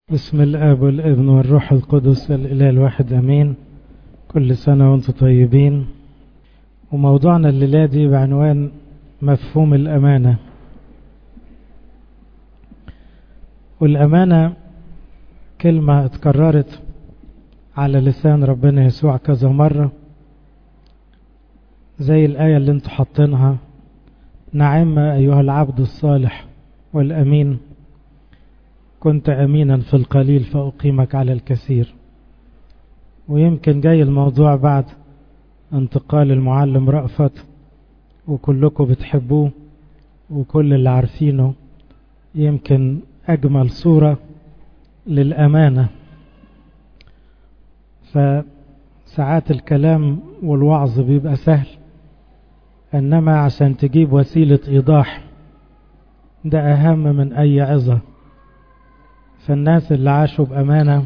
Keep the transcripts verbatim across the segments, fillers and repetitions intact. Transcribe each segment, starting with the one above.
بسم الآب والابن والروح القدس الإله الواحد أمين. كل سنة وانتم طيبين. وموضوعنا الليلة دي بعنوان مفهوم الأمانة. والأمانة كلمة اتكررت على لسان ربنا يسوع كذا مرة، زي الآية اللي انتم حاطينها: نعم أيها العبد الصالح والأمين، كنت أمينا في القليل فأقيمك على الكثير. ويمكن جاي الموضوع بعد انتقال المعلم رأفت، وكلكم بتحبوه وكل اللي عارفينه، يمكن أجمل صورة للأمانة. فساعات الكلام والوعظ بيبقى سهل، إنما عشان تجيب وسيلة إيضاح ده أهم من أي عظة. فالناس اللي عاشوا بأمانة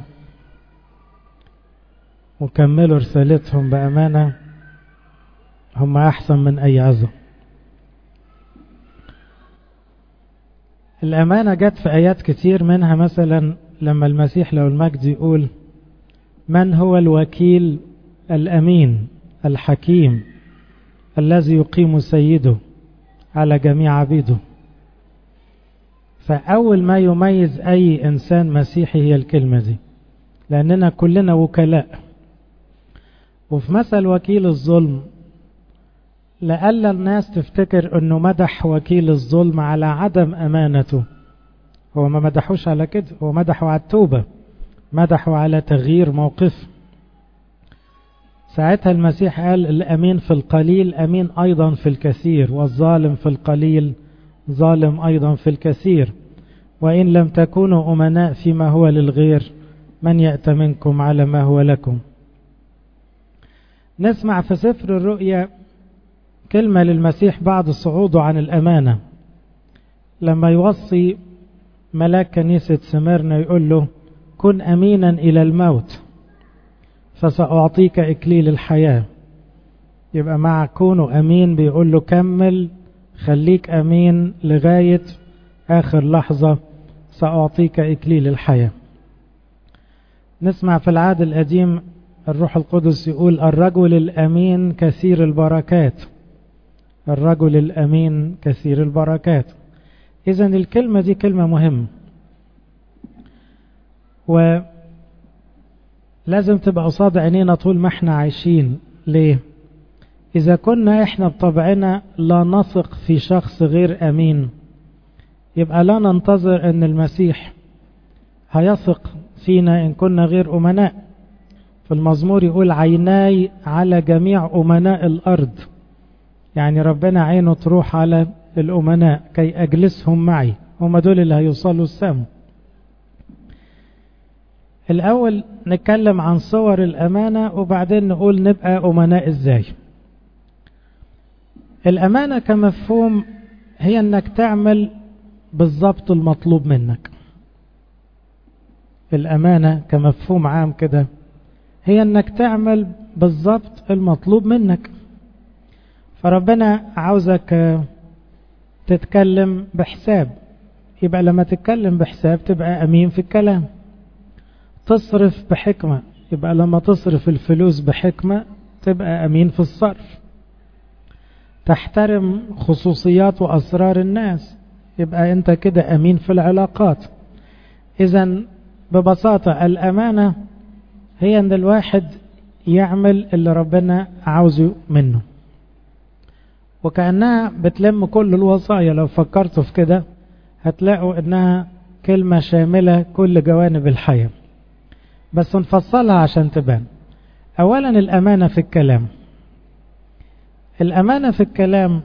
وكملوا رسالتهم بأمانة هم أحسن من أي عظة. الأمانة جت في آيات كتير، منها مثلا لما المسيح له المجد يقول: من هو الوكيل الأمين الحكيم الذي يقيم سيده على جميع عبيده. فأول ما يميز أي إنسان مسيحي هي الكلمة دي، لأننا كلنا وكلاء. وفي مثل وكيل الظلم، لألا الناس تفتكر أنه مدح وكيل الظلم على عدم أمانته. هو ما مدحوش على كده، هو مدحه على التوبة، مدحه على تغيير موقف. ساعتها المسيح قال: الأمين في القليل أمين أيضا في الكثير، والظالم في القليل ظالم أيضا في الكثير. وإن لم تكونوا أمناء فيما هو للغير، من يأتمنكم على ما هو لكم. نسمع في سفر الرؤيا كلمة للمسيح بعد صعوده عن الأمانة، لما يوصي ملاك كنيسة سميرنا يقول له: كن أمينا إلى الموت فسأعطيك إكليل الحياة. يبقى مع كونه أمين بيقول له كمل، خليك أمين لغاية آخر لحظة، سأعطيك إكليل الحياة. نسمع في العهد القديم الروح القدس يقول: الرجل الأمين كثير البركات. الرجل الأمين كثير البركات. إذن الكلمة دي كلمة مهمة، ولازم تبقى قصاد عينينا طول ما احنا عايشين. ليه؟ إذا كنا احنا بطبعنا لا نثق في شخص غير أمين، يبقى لا ننتظر أن المسيح هيثق فينا إن كنا غير أمناء. في المزمور يقول: عيناي على جميع أمناء الأرض. يعني ربنا عينه تروح على الأمناء كي أجلسهم معي، هم دول اللي هيوصلوا السما. الأول نتكلم عن صور الأمانة، وبعدين نقول نبقى أمناء إزاي. الأمانة كمفهوم هي أنك تعمل بالضبط المطلوب منك. الأمانة كمفهوم عام كده هي أنك تعمل بالضبط المطلوب منك. فربنا عاوزك تتكلم بحساب، يبقى لما تتكلم بحساب تبقى أمين في الكلام. تصرف بحكمة، يبقى لما تصرف الفلوس بحكمة تبقى أمين في الصرف. تحترم خصوصيات وأسرار الناس، يبقى أنت كده أمين في العلاقات. إذن ببساطة الأمانة هي أن الواحد يعمل اللي ربنا عاوزه منه، وكأنها بتلم كل الوصايا. لو فكرتوا في كده هتلاقوا أنها كلمة شاملة كل جوانب الحياة، بس نفصلها عشان تبان. أولا الأمانة في الكلام. الأمانة في الكلام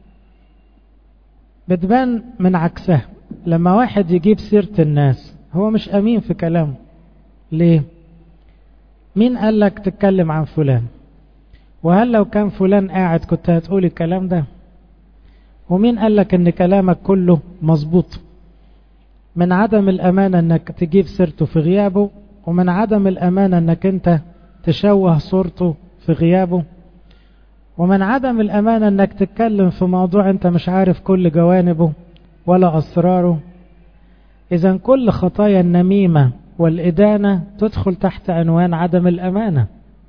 بتبان من عكسها. لما واحد يجيب سيرة الناس هو مش أمين في كلامه. ليه؟ مين قال لك تتكلم عن فلان؟ وهل لو كان فلان قاعد كنت هتقول الكلام ده؟ ومين قال لك ان كلامك كله مظبوط؟ من عدم الأمانة انك تجيب سيرته في غيابه، ومن عدم الأمانة انك انت تشوه صورته في غيابه، ومن عدم الأمانة انك تتكلم في موضوع انت مش عارف كل جوانبه ولا أسراره. إذن كل خطايا النميمة والإدانة تدخل تحت عنوان عدم الأمانة.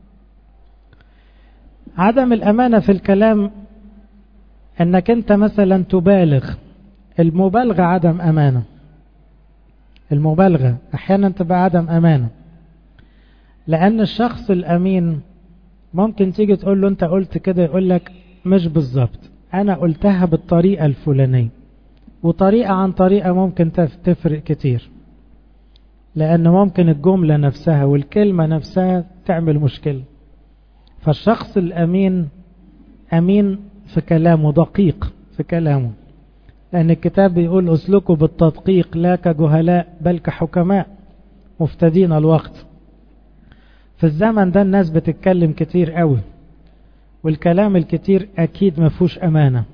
عدم الأمانة في الكلام أنك أنت مثلا تبالغ. المبالغة عدم أمانة. المبالغة أحيانا تبقى عدم أمانة، لأن الشخص الأمين ممكن تيجي تقول له أنت قلت كده، يقول لك مش بالظبط، أنا قلتها بالطريقة الفلانية. وطريقة عن طريقة ممكن تفرق كتير، لأن ممكن الجملة نفسها والكلمة نفسها تعمل مشكلة. فالشخص الأمين أمين في كلامه، دقيق في كلامه، لأن الكتاب بيقول أسلكوا بالتدقيق لا كجهلاء بل كحكماء مفتدين الوقت. في الزمن ده الناس بتتكلم كتير قوي، والكلام الكتير أكيد ما فيهوش أمانة،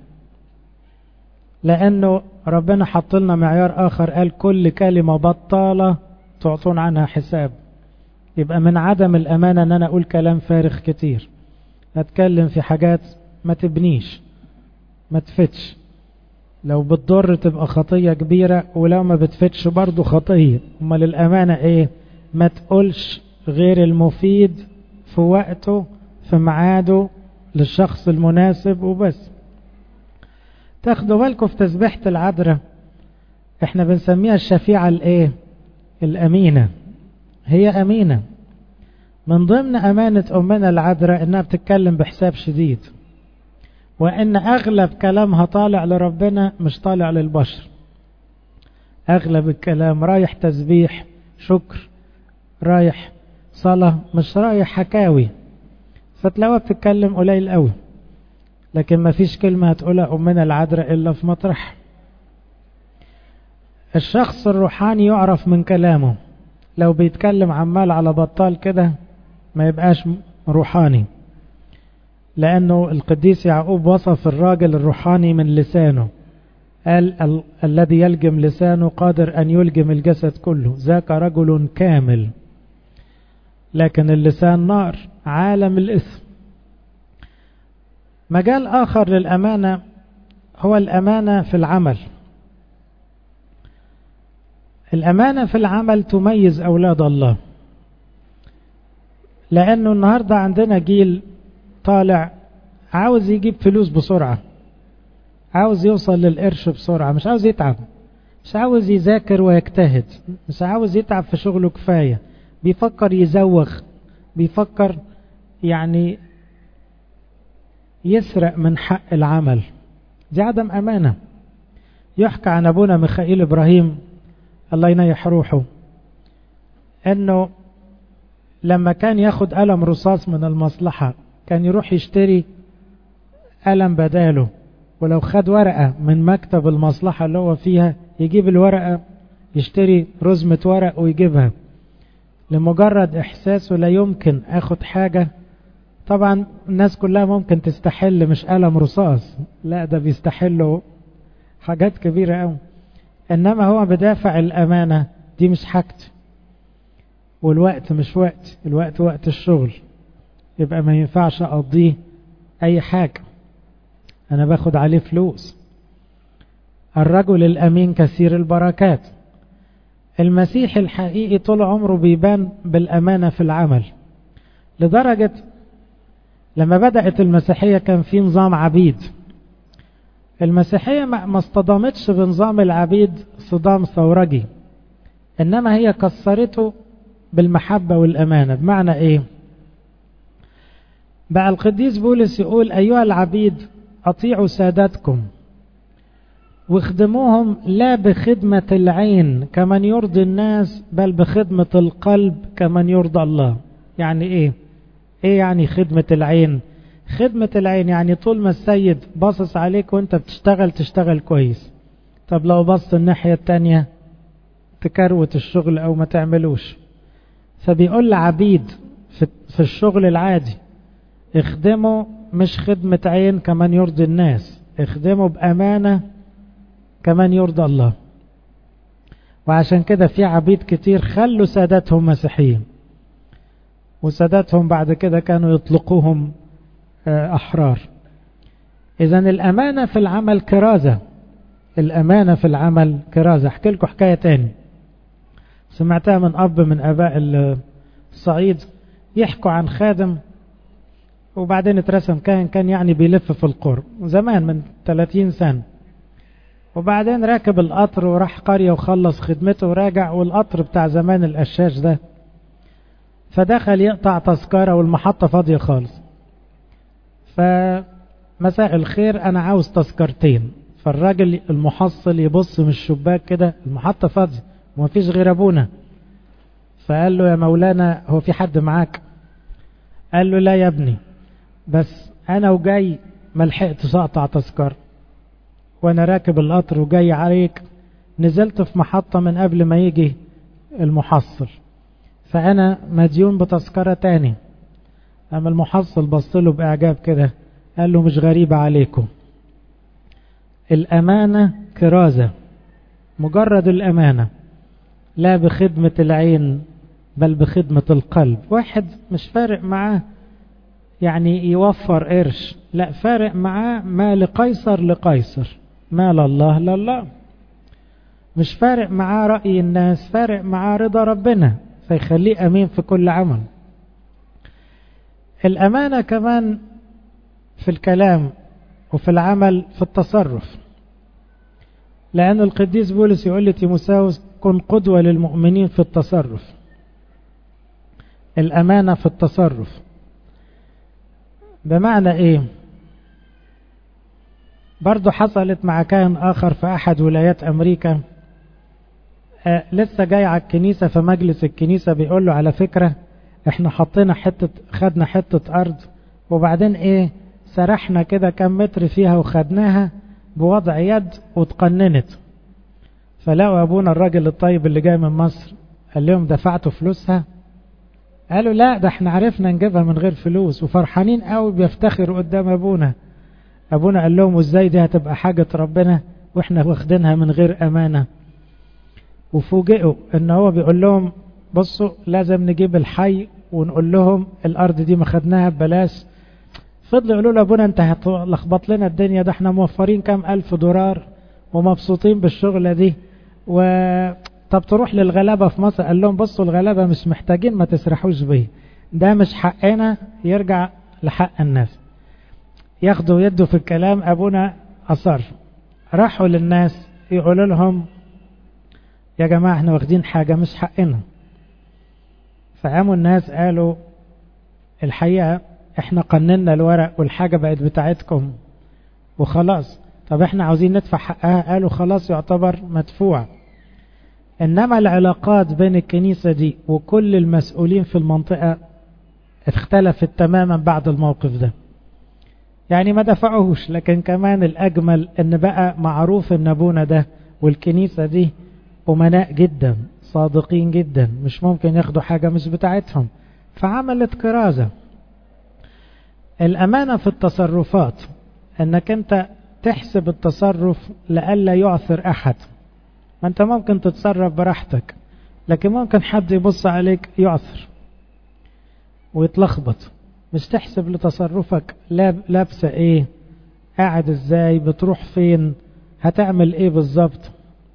لأنه ربنا حط لنا معيار آخر، قال كل كلمة بطالة تعطون عنها حساب. يبقى من عدم الأمانة أن أنا أقول كلام فارغ كتير، أتكلم في حاجات ما تبنيش ما تفتش، لو بتضر تبقى خطية كبيرة، ولو ما بتفتش برضو خطية. أما للأمانة إيه؟ ما تقولش غير المفيد في وقته في ميعاده للشخص المناسب وبس. تاخدوا بالكم في تسبيحة العذراء احنا بنسميها الشفيعة الايه؟ الأمينة. هي أمينة. من ضمن أمانة أمنا العذراء انها بتتكلم بحساب شديد، وان اغلب كلامها طالع لربنا مش طالع للبشر. اغلب الكلام رايح تسبيح شكر، رايح صلاة، مش رايح حكاوي. فتلاقوها بتتكلم قليل قوي، لكن ما فيش كلمة هتقولها أمنا العذراء إلا في مطرح. الشخص الروحاني يعرف من كلامه، لو بيتكلم عمال على بطال كده ما يبقاش روحاني، لأنه القديس يعقوب وصف الراجل الروحاني من لسانه، قال ال الذي يلجم لسانه قادر أن يلجم الجسد كله، ذاك رجل كامل. لكن اللسان نار، عالم الإثم. مجال آخر للأمانة هو الأمانة في العمل. الأمانة في العمل تميز أولاد الله، لأنه النهاردة عندنا جيل طالع عاوز يجيب فلوس بسرعة، عاوز يوصل للقرش بسرعة، مش عاوز يتعب، مش عاوز يذاكر ويجتهد، مش عاوز يتعب في شغله كفاية، بيفكر يزوغ، بيفكر يعني يسرق من حق العمل. دي عدم أمانة. يحكى عن أبونا ميخائيل إبراهيم الله ينيح روحه، أنه لما كان ياخد قلم رصاص من المصلحة كان يروح يشتري قلم بداله، ولو خد ورقة من مكتب المصلحة اللي هو فيها يجيب الورقة، يشتري رزمة ورق ويجيبها، لمجرد إحساسه لا يمكن أخد حاجة. طبعا الناس كلها ممكن تستحل مش قلم رصاص، لا ده بيستحلوا حاجات كبيرة أوي، إنما هو بدافع الأمانة، دي مش حاجتي، والوقت مش وقت، الوقت وقت الشغل، يبقى ما ينفعش أقضيه أي حاجة، أنا باخد عليه فلوس. الرجل الأمين كثير البركات. المسيح الحقيقي طول عمره بيبان بالأمانة في العمل، لدرجة لما بدأت المسيحية كان في نظام عبيد. المسيحية ما اصطدمتش بنظام العبيد صدام ثورجي، إنما هي كسرته بالمحبة والأمانة. بمعنى إيه؟ بقى القديس بولس يقول أيها العبيد أطيعوا سادتكم واخدموهم لا بخدمة العين كمن يرضي الناس، بل بخدمة القلب كمن يرضى الله. يعني إيه؟ إيه يعني خدمة العين؟ خدمة العين يعني طول ما السيد باصص عليك وانت بتشتغل تشتغل كويس. طب لو بص الناحية التانية تكروت الشغل أو ما تعملوش. فبيقول لعبيد في الشغل العادي اخدموا مش خدمة عين كمن يرضي الناس، اخدموا بأمانة كمن يرضى الله. وعشان كده في عبيد كتير خلوا ساداتهم مسيحيين، وساداتهم بعد كده كانوا يطلقوهم أحرار. إذن الأمانة في العمل كرازة، الأمانة في العمل كرازة. أحكي لكم حكاية تاني. سمعتها من أب من أباء الصعيد يحكوا عن خادم وبعدين اترسم كان كان يعني بيلف في القرى زمان من ثلاثين سنة، وبعدين راكب القطر وراح قرية وخلص خدمته وراجع، والقطر بتاع زمان القشاش ده، فدخل يقطع تذكرة والمحطة فاضية خالص. فمساء الخير أنا عاوز تذكرتين. فالراجل المحصل يبص من الشباك كده، المحطة فاضية ومفيش غير أبونا. فقال له يا مولانا هو في حد معاك؟ قال له لا يا ابني، بس أنا وجاي ملحقتش أقطع تذكرة، وأنا راكب القطر وجاي عليك نزلت في محطة من قبل ما يجي المحصل، فأنا مديون بتذكرة تاني. أما المحصل بصله بإعجاب كده قال له مش غريبة عليكم، الأمانة كرازة، مجرد الأمانة لا بخدمة العين بل بخدمة القلب. واحد مش فارق معاه يعني يوفر قرش، لا فارق معاه ما لقيصر لقيصر، ما لله لله. مش فارق معاه رأي الناس، فارق معاه رضا ربنا، فيخليه أمين في كل عمل. الأمانة كمان في الكلام وفي العمل في التصرف، لأن القديس بولس يقول لتيموثاوس كن قدوة للمؤمنين في التصرف. الأمانة في التصرف بمعنى إيه؟ برضو حصلت مع كاهن آخر في أحد ولايات أمريكا، آه لسه جاي على الكنيسة، في مجلس الكنيسة بيقول له على فكرة احنا حطينا حتة، خدنا حتة أرض وبعدين إيه سرحنا كده كم متر فيها وخدناها بوضع يد وتقننت. فلقوا أبونا الراجل الطيب اللي جاي من مصر قال لهم دفعتوا فلوسها؟ قالوا لا، ده احنا عرفنا نجيبها من غير فلوس، وفرحانين قوي بيفتخروا قدام أبونا. أبونا قال لهم وازاي دي هتبقى حاجة ربنا واحنا واخدينها من غير أمانة؟ وفوجئوا ان هو بيقول لهم بصوا لازم نجيب الحي ونقول لهم الأرض دي ما خدناها ببلاش. فضلوا يقولوا له أبونا انت هتلخبط لنا الدنيا، ده احنا موفرين كام ألف دولار ومبسوطين بالشغلة دي، و طب تروح للغلابة في مصر. قال لهم بصوا الغلابة مش محتاجين، ما تسرحوش بيه، ده مش حقنا، يرجع لحق الناس. ياخدوا يدوا في الكلام. أبونا أصر، راحوا للناس يقولوا لهم يا جماعة احنا واخدين حاجة مش حقنا. فقاموا الناس قالوا الحقيقة احنا قننا الورق والحاجة بقت بتاعتكم وخلاص، طب احنا عاوزين ندفع حقها. قالوا خلاص يعتبر مدفوع. انما العلاقات بين الكنيسة دي وكل المسؤولين في المنطقة اختلفت تماما بعد الموقف ده. يعني ما دفعوهش، لكن كمان الأجمل ان بقى معروف ان ابونا ده والكنيسة دي أمناء جدا، صادقين جدا، مش ممكن ياخدوا حاجة مش بتاعتهم، فعملت كرازة. الأمانة في التصرفات انك انت تحسب التصرف لألا يعثر أحد. ما انت ممكن تتصرف براحتك، لكن ممكن حد يبص عليك يعثر ويتلخبط. مش تحسب لتصرفك لابسة ايه، قاعد ازاي، بتروح فين، هتعمل ايه بالظبط.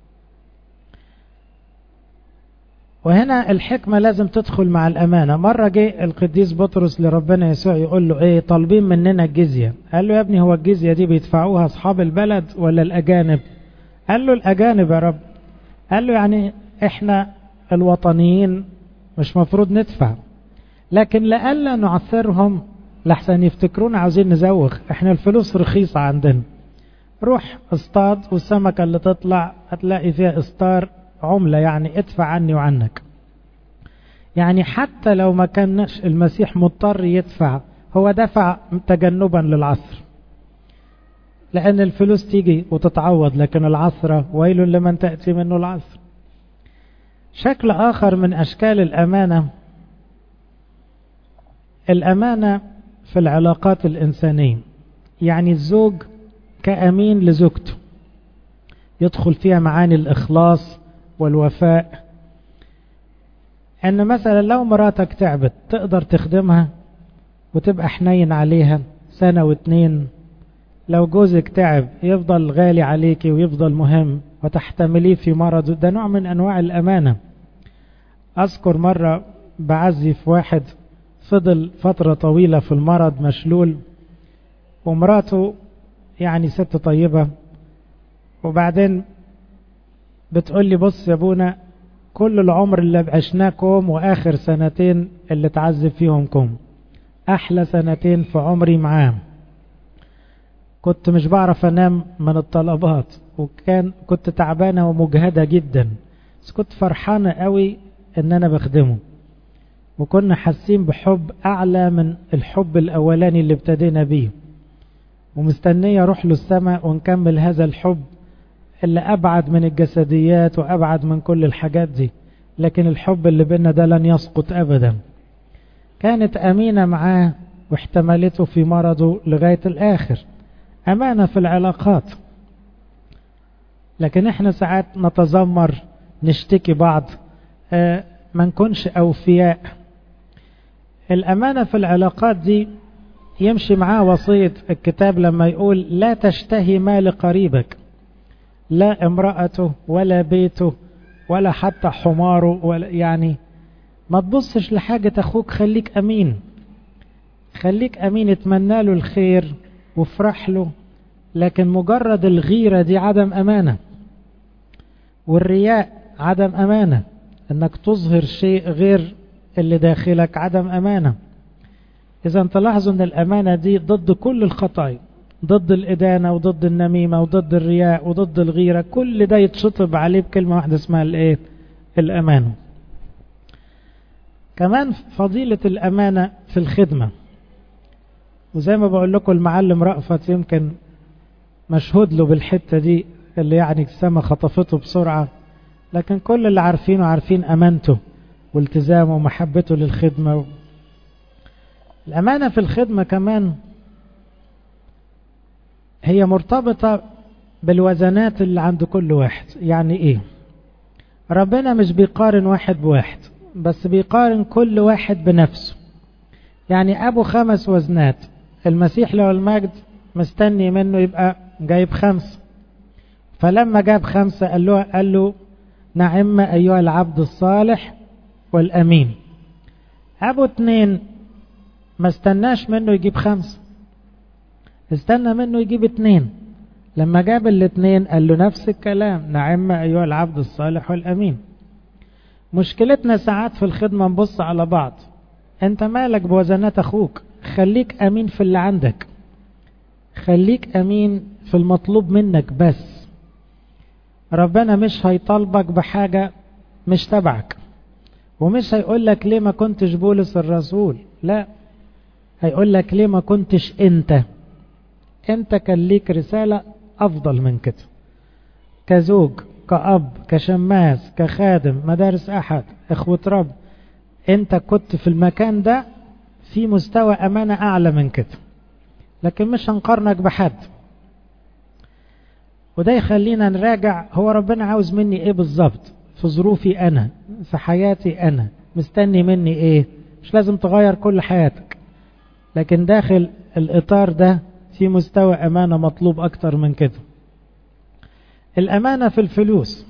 وهنا الحكمة لازم تدخل مع الأمانة. مرة جاء القديس بطرس لربنا يسوع يقول له ايه طالبين مننا الجزية. قال له يا ابني هو الجزية دي بيدفعوها أصحاب البلد ولا الأجانب؟ قال له الأجانب يا رب. قال له يعني احنا الوطنيين مش مفروض ندفع، لكن لألا نعثرهم لحسن يفتكرون عاوزين نزوغ، احنا الفلوس رخيصة عندنا. روح اصطاد والسمكة اللي تطلع هتلاقي فيها استار عملة، يعني ادفع عني وعنك. يعني حتى لو ما كانش المسيح مضطر يدفع، هو دفع تجنبا للعثر، لأن الفلوس تيجي وتتعوض، لكن العثرة ويل لمن تأتي منه العثر. شكل آخر من أشكال الأمانة، الأمانة في العلاقات الإنسانية. يعني الزوج كأمين لزوجته، يدخل فيها معاني الإخلاص والوفاء. أن مثلا لو مراتك تعبت تقدر تخدمها وتبقى حنين عليها سنة واتنين. لو جوزك تعب يفضل غالي عليك ويفضل مهم وتحتمليه في مرضه، ده نوع من أنواع الأمانة. أذكر مرة بعزف واحد فضل فترة طويلة في المرض مشلول، ومراته يعني ست طيبة، وبعدين بتقول لي بص يا ابونا، كل العمر اللي عشناكم واخر سنتين اللي تعذب فيهم كم، احلى سنتين في عمري معاه. كنت مش بعرف انام من الطلبات، وكان كنت تعبانة ومجهدة جدا، بس كنت فرحانة قوي ان انا بخدمه، وكنا حاسين بحب اعلى من الحب الاولاني اللي ابتدينا بيه، ومستنية اروح له السماء ونكمل هذا الحب اللي أبعد من الجسديات وأبعد من كل الحاجات دي، لكن الحب اللي بيننا ده لن يسقط أبدا. كانت أمينة معاه واحتملته في مرضه لغاية الآخر، أمانة في العلاقات. لكن احنا ساعات نتذمر، نشتكي بعض، اه ما نكونش أوفياء. الأمانة في العلاقات دي يمشي معاه وصية الكتاب لما يقول لا تشتهي مال قريبك، لا امرأته ولا بيته ولا حتى حماره، ولا يعني ما تبصش لحاجة أخوك، خليك أمين، خليك أمين، اتمنى له الخير وافرح له. لكن مجرد الغيرة دي عدم أمانة، والرياء عدم أمانة، انك تظهر شيء غير اللي داخلك عدم أمانة. إذا تلاحظوا أن الأمانة دي ضد كل الخطايا، ضد الإدانة وضد النميمة وضد الرياء وضد الغيرة، كل ده يتشطب عليه بكلمة واحدة اسمها الإيه؟ الأمانة. كمان فضيلة الأمانة في الخدمة، وزي ما بقول لكم المعلم رأفت يمكن مشهود له بالحتة دي اللي يعني السما خطفته بسرعة، لكن كل اللي عارفينه عارفين أمانته والتزامه ومحبته للخدمة. الأمانة في الخدمة كمان هي مرتبطة بالوزنات اللي عند كل واحد. يعني ايه؟ ربنا مش بيقارن واحد بواحد، بس بيقارن كل واحد بنفسه. يعني ابو خمس وزنات، المسيح له المجد مستني منه يبقى جايب خمسة، فلما جاب خمسة قال له, قال له نعم ايها العبد الصالح والامين. ابو اتنين ما استناش منه يجيب خمسة، استنى منه يجيب اتنين. لما جاب الاتنين قال له نفس الكلام، نعم ايها العبد الصالح والامين. مشكلتنا ساعات في الخدمة نبص على بعض، انت مالك بوزنات اخوك؟ خليك امين في اللي عندك، خليك امين في المطلوب منك بس. ربنا مش هيطالبك بحاجة مش تبعك، ومش هيقول لك ليه ما كنتش بولس الرسول، لا، هيقول لك ليه ما كنتش انت. انت كان ليك رسالة افضل من كده، كزوج، كأب، كشماس، كخادم مدارس احد، اخوة رب، انت كنت في المكان ده في مستوى امانة اعلى من كده، لكن مش هنقارنك بحد. وده يخلينا نراجع هو ربنا عاوز مني ايه بالظبط في ظروفي انا، في حياتي انا، مستني مني ايه. مش لازم تغير كل حياتك، لكن داخل الاطار ده في مستوى امانة مطلوب اكتر من كده. الامانة في الفلوس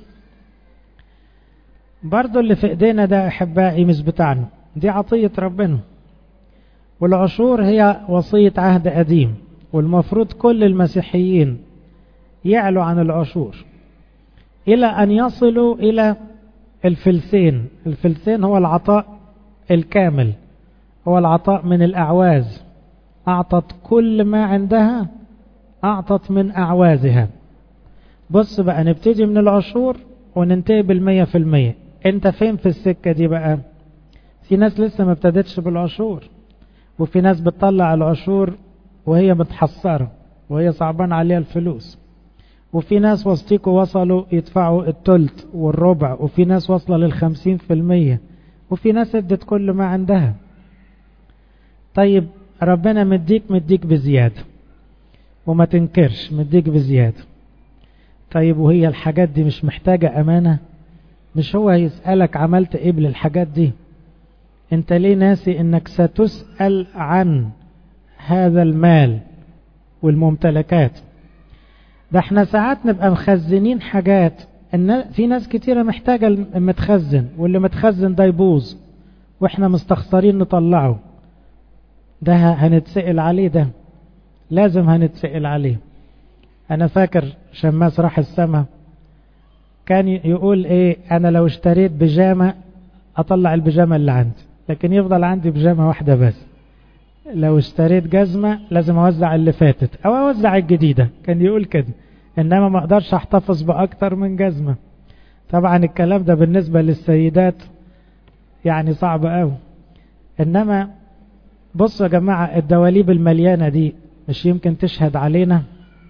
برضو اللي في ايدينا ده احبائي مش بتاعنا، دي عطية ربنا. والعشور هي وصية عهد قديم، والمفروض كل المسيحيين يعلوا عن العشور الى ان يصلوا الى الفلسين. الفلسين هو العطاء الكامل، هو العطاء من الاعواز. اعطت كل ما عندها، اعطت من اعوازها. بص بقى، نبتدي من العشور وننتهي بالمية في المية. انت فين في السكة دي بقى؟ في ناس لسه ما ابتدتش بالعشور، وفي ناس بتطلع العشور وهي متحسرة وهي صعبان عليها الفلوس، وفي ناس وسطيكوا وصلوا يدفعوا التلت والربع، وفي ناس وصلوا للخمسين في المية، وفي ناس ادت كل ما عندها. طيب ربنا مديك مديك بزيادة، وما تنكرش مديك بزيادة. طيب وهي الحاجات دي مش محتاجة أمانة؟ مش هو هيسألك عملت ايه بالحاجات دي؟ انت ليه ناسي انك ستسأل عن هذا المال والممتلكات؟ ده احنا ساعات نبقى مخزنين حاجات إن في ناس كتيرة محتاجة المتخزن، واللي متخزن ده يبوظ واحنا مستخسرين نطلعه، ده هنتسئل عليه، ده لازم هنتسئل عليه. انا فاكر شماس راح السما كان يقول ايه، انا لو اشتريت بيجامة اطلع البيجامة اللي عندي، لكن يفضل عندي بيجامة واحدة بس. لو اشتريت جزمة لازم اوزع اللي فاتت او اوزع الجديدة، كان يقول كده، انما ما اقدرش احتفظ باكتر من جزمة. طبعا الكلام ده بالنسبة للسيدات يعني صعب قوي. انما بصوا يا جماعة، الدواليب المليانة دي مش يمكن تشهد علينا؟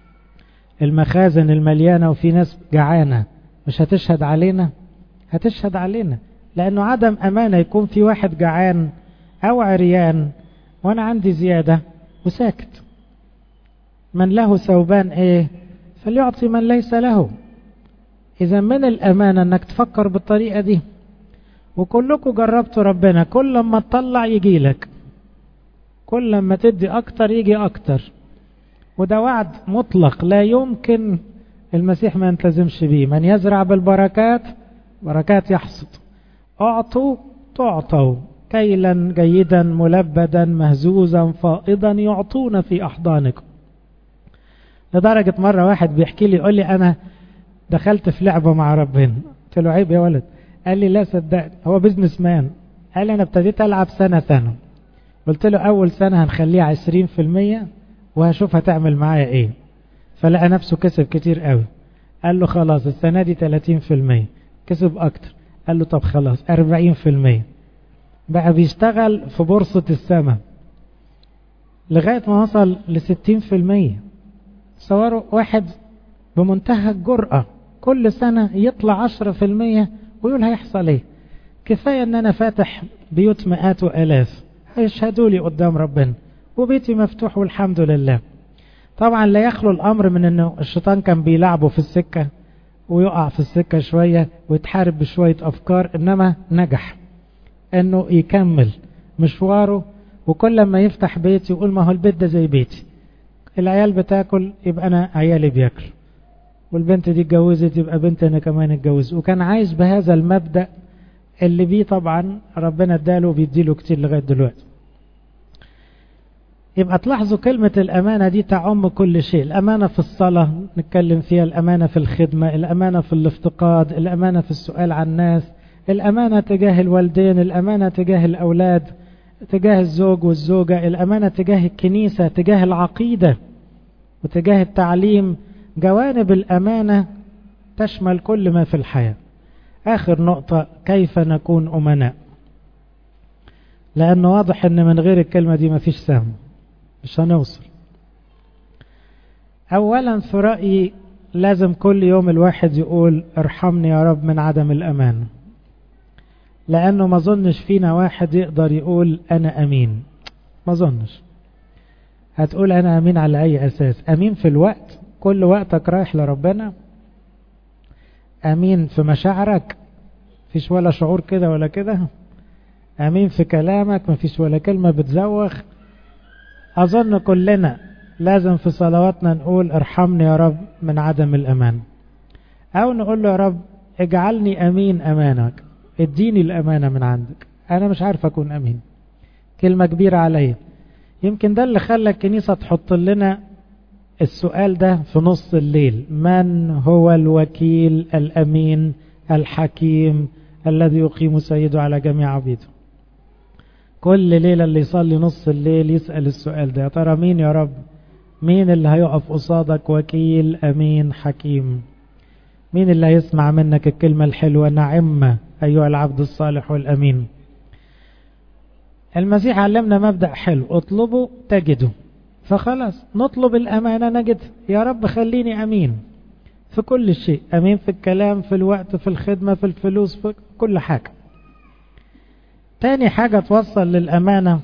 المخازن المليانة وفي ناس جعانة مش هتشهد علينا؟ هتشهد علينا، لأنه عدم أمانة يكون في واحد جعان أو عريان وأنا عندي زيادة وساكت. من له ثوبان إيه فليعطي من ليس له. إذا من الأمانة أنك تفكر بالطريقة دي. وكلكم جربتوا ربنا، كل ما تطلع يجي لك، كل ما تدي أكتر يجي أكتر، وده وعد مطلق لا يمكن المسيح ما ينتزمش بيه. من يزرع بالبركات بركات يحصد. أعطوا تعطوا كيلا جيدا ملبدا مهزوزا فائضا يعطون في أحضانكم. لدرجة مرة واحد بيحكي لي يقول لي أنا دخلت في لعبة مع ربنا. قلت له عيب يا ولد. قال لي لا صدقني، هو بيزنس مان. قال لي أنا ابتديت ألعب سنة سنة. قلت له أول سنة هنخليها عشرين في المية وهشوف هتعمل معايا إيه. فلقى نفسه كسب كتير قوي. قال له خلاص السنة دي ثلاثين في المية. كسب أكتر. قال له طب خلاص أربعين في المية. بقى بيشتغل في بورصة السماء لغاية ما وصل لستين في المية. صوروا واحد بمنتهى الجرأة كل سنة يطلع عشرة في المية ويقول هيحصل ايه. كفاية ان انا فاتح بيوت مئات والاف هيشهدوا لي قدام ربنا وبيتي مفتوح والحمد لله. طبعا لا يخلو الامر من انه الشيطان كان بيلعبه في السكة ويقع في السكة شوية ويتحارب بشوية افكار، انما نجح انه يكمل مشواره. وكل ما يفتح بيت يقول ما هو البيت ده زي بيتي، العيال بتاكل يبقى انا عيالي بياكلوا، والبنت دي اتجوزت يبقى بنت انا كمان اتجوز. وكان عايش بهذا المبدأ اللي بيه طبعا ربنا اداله وبيديله كتير لغاية دلوقتي. يبقى تلاحظوا كلمة الأمانة دي تعم كل شيء. الأمانة في الصلاة نتكلم فيها، الأمانة في الخدمة، الأمانة في الافتقاد، الأمانة في السؤال عن الناس، الأمانة تجاه الوالدين، الأمانة تجاه الأولاد، تجاه الزوج والزوجة، الأمانة تجاه الكنيسة، تجاه العقيدة وتجاه التعليم. جوانب الأمانة تشمل كل ما في الحياة. آخر نقطة، كيف نكون أمناء؟ لأنه واضح أن من غير الكلمة دي مفيش سهم، مش هنوصل. أولا في رأيي لازم كل يوم الواحد يقول ارحمني يا رب من عدم الأمان، لأنه ما ظنش فينا واحد يقدر يقول أنا أمين. ما ظنش. هتقول أنا أمين على أي أساس؟ أمين في الوقت، كل وقتك رايح لربنا. أمين في مشاعرك، فيش ولا شعور كده ولا كده. أمين في كلامك، مفيش ولا كلمة بتزوخ. أظن كلنا لازم في صلواتنا نقول ارحمني يا رب من عدم الأمان، أو نقول له يا رب اجعلني أمين أمانك، اديني الأمانة من عندك، أنا مش عارف أكون أمين. كلمة كبيرة عليا. يمكن ده اللي خلى الكنيسة تحط لنا السؤال ده في نص الليل: من هو الوكيل الأمين الحكيم الذي يقيم سيده على جميع عبيده؟ كل ليلة اللي يصلي نص الليل يسأل السؤال ده: يا ترى مين يا رب؟ مين اللي هيقف قصادك وكيل أمين حكيم؟ مين اللي هيسمع منك الكلمة الحلوة: نعم أيها العبد الصالح والأمين؟ المسيح علمنا مبدأ حلو: اطلبوا تجدوا. فخلاص نطلب الأمانة نجد. يا رب خليني أمين في كل شيء، أمين في الكلام، في الوقت، في الخدمة، في الفلوس، في كل حاجة. تاني حاجة توصل للأمانة: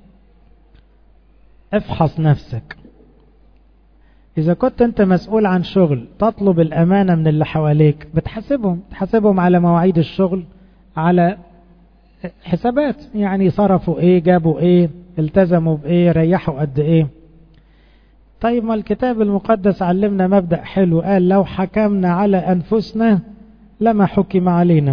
افحص نفسك. إذا كنت أنت مسؤول عن شغل تطلب الأمانة من اللي حواليك، بتحاسبهم تحاسبهم على مواعيد الشغل، على حسابات، يعني صرفوا إيه، جابوا إيه، التزموا بإيه، ريحوا قد إيه. طيب ما الكتاب المقدس علمنا مبدأ حلو، قال: لو حكمنا على أنفسنا لما حكم علينا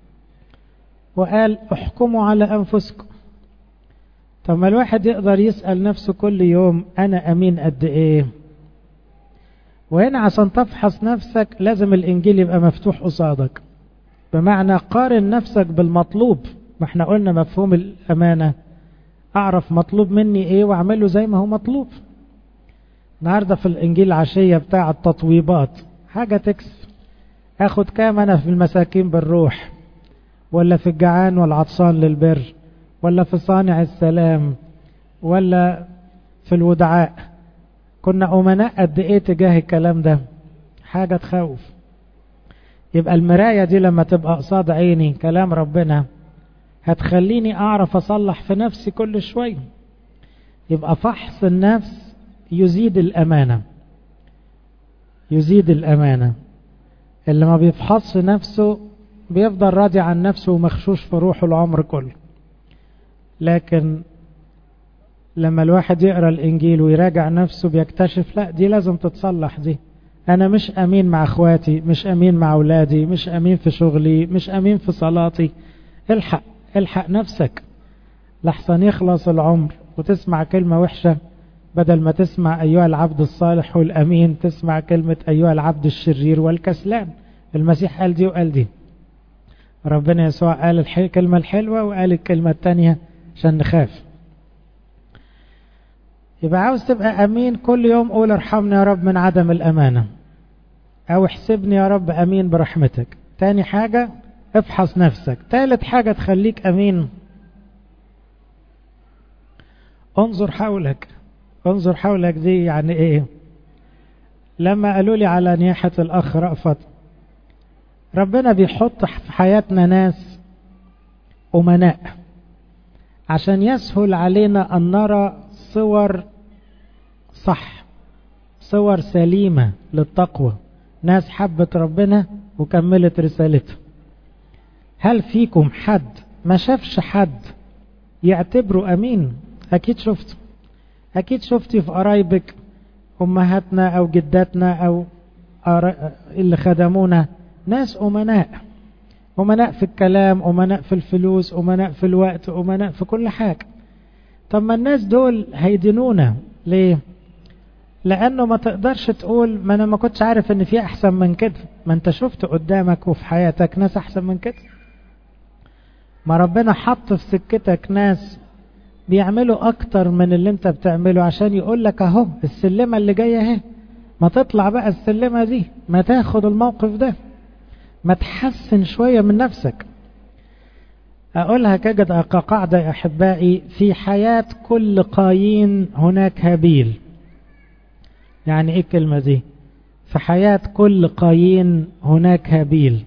وقال احكموا على أنفسكم. طب ما الواحد يقدر يسأل نفسه كل يوم أنا أمين قد إيه؟ وهنا عشان تفحص نفسك لازم الإنجيل يبقى مفتوح قصادك، بمعنى قارن نفسك بالمطلوب. ما احنا قلنا مفهوم الأمانة، أعرف مطلوب مني إيه وأعمله زي ما هو مطلوب. النهاردة في الإنجيل العشية بتاع التطويبات حاجة تكسب، أخد كام أنا في المساكين بالروح، ولا في الجعان والعطشان للبر، ولا في صانع السلام، ولا في الودعاء. كنا أمناء قد إيه تجاه الكلام ده؟ حاجة تخوف. يبقى المراية دي لما تبقى قصاد عيني كلام ربنا هتخليني أعرف أصلح في نفسي كل شوية. يبقى فحص النفس يزيد الأمانة، يزيد الأمانة. اللي ما بيفحصش نفسه بيفضل راضي عن نفسه ومخشوش في روحه العمر كله. لكن لما الواحد يقرأ الإنجيل ويراجع نفسه بيكتشف لا دي لازم تتصلح، دي أنا مش أمين مع أخواتي، مش أمين مع أولادي، مش أمين في شغلي، مش أمين في صلاتي. الحق الحق نفسك لحسن يخلص العمر وتسمع كلمة وحشة، بدل ما تسمع أيها العبد الصالح والأمين تسمع كلمة أيها العبد الشرير والكسلان. المسيح قال دي وقال دي، ربنا يسوع قال الكلمة الحلوة وقال الكلمة التانية عشان نخاف. يبقى عاوز تبقى أمين كل يوم قول ارحمني يا رب من عدم الأمانة، أو احسبني يا رب أمين برحمتك. تاني حاجة افحص نفسك. تالت حاجة تخليك أمين انظر حولك. انظر حولك دي يعني ايه؟ لما قالوا لي على نياحة الأخ رأفت، ربنا بيحط في حياتنا ناس أمناء عشان يسهل علينا أن نرى صور صح، صور سليمة للتقوى، ناس حبت ربنا وكملت رسالته. هل فيكم حد ما شافش حد يعتبره أمين؟ أكيد شفته، أكيد شفتي في قرايبك أمهاتنا أو جداتنا أو اللي خدمونا ناس أمناء، أمناء في الكلام، أمناء في الفلوس، أمناء في الوقت، أمناء في كل حاجة. طب ما الناس دول هيدينونا ليه؟ لأنه ما تقدرش تقول ما أنا ما كنتش عارف إن في أحسن من كده. ما أنت شفت قدامك وفي حياتك ناس أحسن من كده. ما ربنا حط في سكتك ناس بيعملوا أكتر من اللي أنت بتعمله عشان يقول لك أهو السلمة اللي جاية اهي، ما تطلع بقى السلمة دي، ما تاخد الموقف ده، ما تحسن شوية من نفسك. أقولها كجد كقاعدة يا أحبائي، في حياة كل قايين هناك هابيل. يعني إيه الكلمة دي؟ في حياة كل قايين هناك هابيل.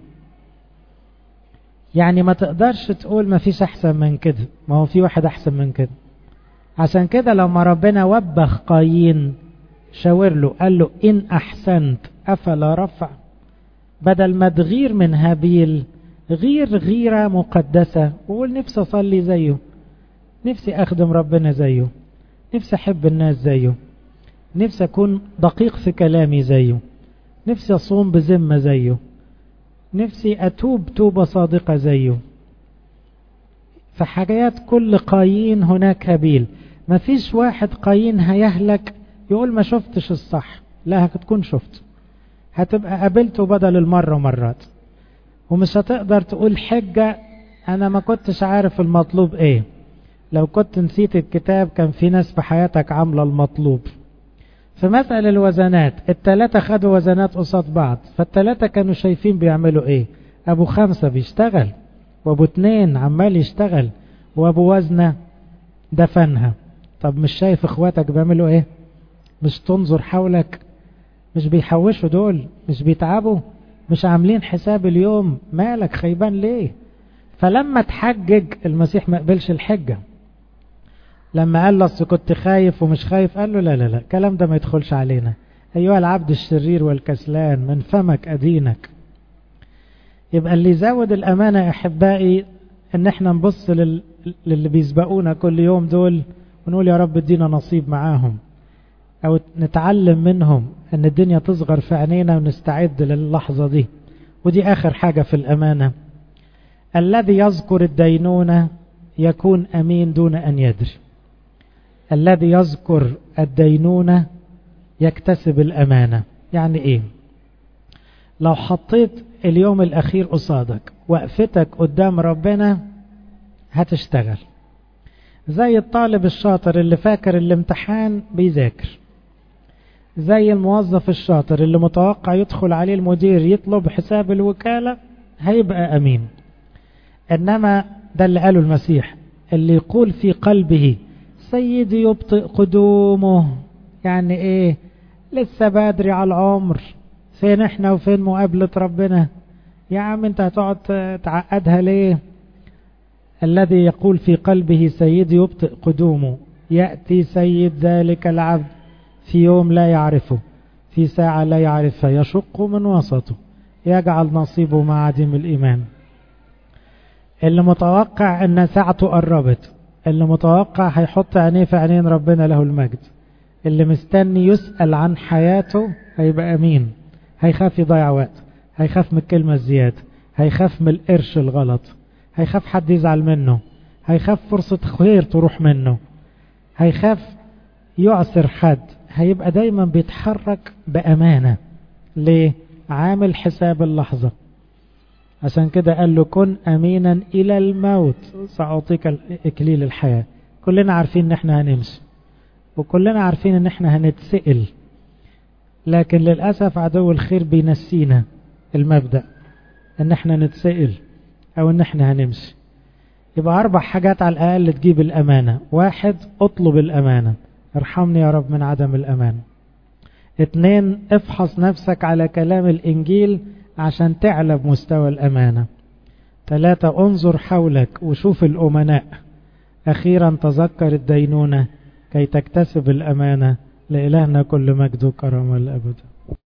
يعني ما تقدرش تقول ما فيش أحسن من كده، ما هو في واحد أحسن من كده. عشان كده لما ربنا وبخ قايين شاور له قال له إن أحسنت أفلا رفع، بدل ما تغير من هابيل غير غيرة مقدسة وقول نفسي أصلي زيه، نفسي أخدم ربنا زيه، نفسي أحب الناس زيه، نفسي أكون دقيق في كلامي زيه، نفسي أصوم بذمة زيه، نفسي أتوب توبة صادقة زيه. في حاجات كل قايين هناك هابيل. ما فيش واحد قايين هيهلك يقول ما شفتش الصح، لا هتكون شفت، هتبقى قابلته بدل المرة مرات. ومش هتقدر تقول حجة أنا ما كنتش عارف المطلوب إيه. لو كنت نسيت الكتاب كان في ناس في حياتك عاملة المطلوب. في مسألة الوزنات التلاتة خدوا وزنات قصاد بعض، فالتلاتة كانوا شايفين بيعملوا إيه. أبو خمسة بيشتغل، وأبو اتنين عمال يشتغل، وأبو وزنة دفنها. طب مش شايف إخواتك بيعملوا إيه؟ مش تنظر حولك؟ مش بيحوشوا دول؟ مش بيتعبوا؟ مش عاملين حساب اليوم؟ مالك خيبان ليه؟ فلما تحجج المسيح ما قبلش الحجة. لما قال له أصل كنت خايف ومش خايف، قال له لا لا لا الكلام ده ما يدخلش علينا. أيها العبد الشرير والكسلان من فمك أدينك. يبقى اللي يزود الأمانة يا أحبائي إن احنا نبص لل... للي بيسبقونا كل يوم دول ونقول يا رب ادينا نصيب معاهم، أو نتعلم منهم أن الدنيا تصغر في عينينا ونستعد للحظة دي ودي آخر حاجة في الأمانة. الذي يذكر الدينونة يكون أمين دون أن يدري. الذي يذكر الدينونة يكتسب الأمانة. يعني إيه؟ لو حطيت اليوم الأخير قصادك، وقفتك قدام ربنا هتشتغل زي الطالب الشاطر اللي فاكر الامتحان بيذاكر، زي الموظف الشاطر اللي متوقع يدخل عليه المدير يطلب حساب الوكالة، هيبقى أمين. إنما ده اللي قاله المسيح، اللي يقول في قلبه سيدي يبطئ قدومه، يعني إيه؟ لسه بدري على العمر، فين احنا وفين مقابلة ربنا؟ يا عم انت هتقعد تعقدها ليه؟ الذي يقول في قلبه سيدي يبطئ قدومه، يأتي سيد ذلك العبد في يوم لا يعرفه، في ساعة لا يعرفها، يشق من وسطه، يجعل نصيبه مع عديم الإيمان. اللي متوقع ان ساعته قربت، اللي متوقع هيحط عينيه في عينين ربنا له المجد، اللي مستني يسأل عن حياته هيبقى أمين. هيخاف يضيع وقت، هيخاف من الكلمة الزيادة، هيخاف من القرش الغلط، هيخاف حد يزعل منه، هيخاف فرصة خير تروح منه، هيخاف يعسر حد. هيبقى دايما بيتحرك بأمانة. ليه؟ عامل حساب اللحظة. عشان كده قال له كن أمينا إلى الموت سأعطيك إكليل الحياة. كلنا عارفين ان احنا هنمشي، وكلنا عارفين ان احنا هنتسئل، لكن للأسف عدو الخير بينسينا المبدأ ان احنا نتسئل او ان احنا هنمشي. يبقى اربع حاجات على الاقل تجيب الامانة. واحد، اطلب الامانة، ارحمني يا رب من عدم الامانة. اتنين، افحص نفسك على كلام الانجيل عشان تعلى بمستوى الامانة. ثلاثة، انظر حولك وشوف الامناء. اخيرا تذكر الدينونة كي تكتسب الامانة. لإلهنا كل مجد وكرم الأبد.